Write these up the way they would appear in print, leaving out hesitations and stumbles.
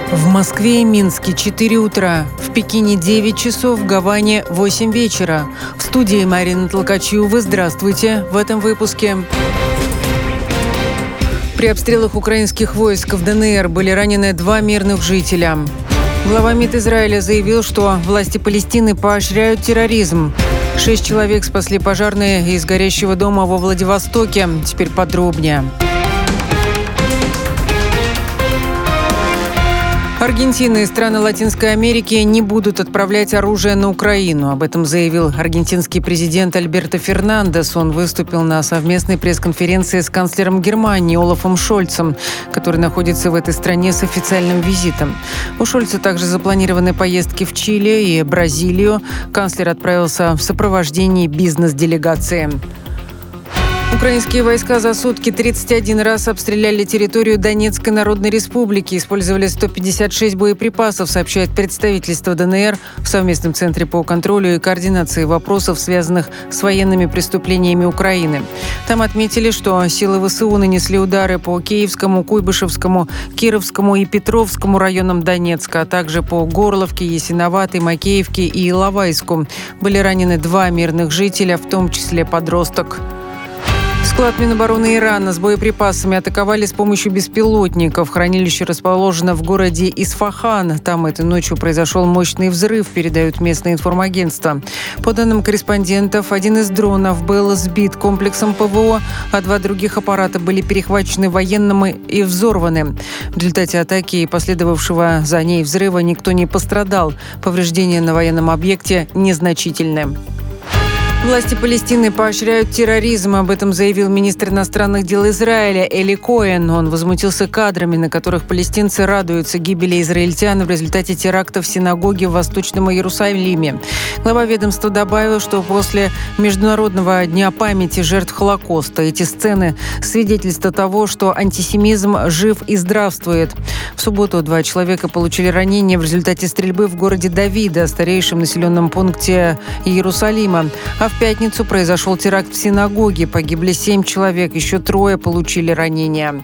В Москве и Минске 4 утра, в Пекине 9 часов, в Гаване 8 вечера. В студии Марина Толкачева. Здравствуйте. В этом выпуске. При обстрелах украинских войск в ДНР были ранены 2 мирных жителя. Глава МИД Израиля заявил, что власти Палестины поощряют терроризм. 6 человек спасли пожарные из горящего дома во Владивостоке. Теперь подробнее. Аргентина и страны Латинской Америки не будут отправлять оружие на Украину. Об этом заявил аргентинский президент Альберто Фернандес. Он выступил на совместной пресс-конференции с канцлером Германии Олафом Шольцем, который находится в этой стране с официальным визитом. У Шольца также запланированы поездки в Чили и Бразилию. Канцлер отправился в сопровождении бизнес-делегации. Украинские войска за сутки 31 раз обстреляли территорию Донецкой Народной Республики. Использовали 156 боеприпасов, сообщает представительство ДНР в совместном центре по контролю и координации вопросов, связанных с военными преступлениями Украины. Там отметили, что силы ВСУ нанесли удары по Киевскому, Куйбышевскому, Кировскому и Петровскому районам Донецка, а также по Горловке, Ясиноватой, Макеевке и Иловайску. Были ранены 2 мирных жителя, в том числе подросток. Склад Минобороны Ирана с боеприпасами атаковали с помощью беспилотников. Хранилище расположено в городе Исфахан. Там этой ночью произошел мощный взрыв, передают местные информагентства. По данным корреспондентов, один из дронов был сбит комплексом ПВО, а 2 других аппарата были перехвачены военными и взорваны. В результате атаки и последовавшего за ней взрыва никто не пострадал. Повреждения на военном объекте незначительны. Власти Палестины поощряют терроризм. Об этом заявил министр иностранных дел Израиля Эли Коэн. Он возмутился кадрами, на которых палестинцы радуются гибели израильтян в результате теракта в синагоге в Восточном Иерусалиме. Глава ведомства добавил, что после Международного дня памяти жертв Холокоста эти сцены – свидетельство того, что антисемизм жив и здравствует. В субботу 2 человека получили ранения в результате стрельбы в городе Давида, старейшем населенном пункте Иерусалима. А в пятницу произошел теракт в синагоге. Погибли 7 человек, еще 3 получили ранения.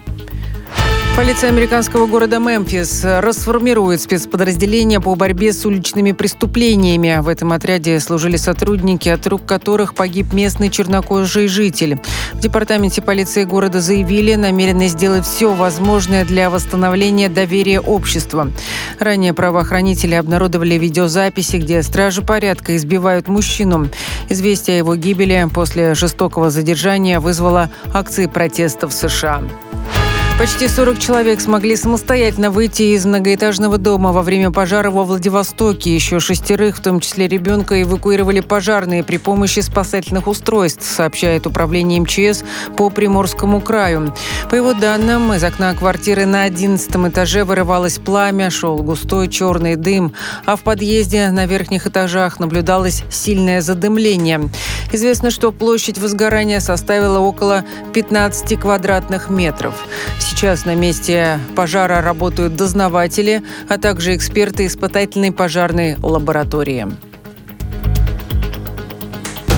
Полиция американского города Мемфис расформирует спецподразделения по борьбе с уличными преступлениями. В этом отряде служили сотрудники, от рук которых погиб местный чернокожий житель. В департаменте полиции города заявили, намерены сделать все возможное для восстановления доверия общества. Ранее правоохранители обнародовали видеозаписи, где стражи порядка избивают мужчину. Известие о его гибели после жестокого задержания вызвало акции протеста в США. Почти 40 человек смогли самостоятельно выйти из многоэтажного дома во время пожара во Владивостоке. Еще 6, в том числе ребенка, эвакуировали пожарные при помощи спасательных устройств, сообщает управление МЧС по Приморскому краю. По его данным, из окна квартиры на 11 этаже вырывалось пламя, шел густой черный дым, а в подъезде на верхних этажах наблюдалось сильное задымление. Известно, что площадь возгорания составила около 15 квадратных метров. Сейчас на месте пожара работают дознаватели, а также эксперты испытательной пожарной лаборатории.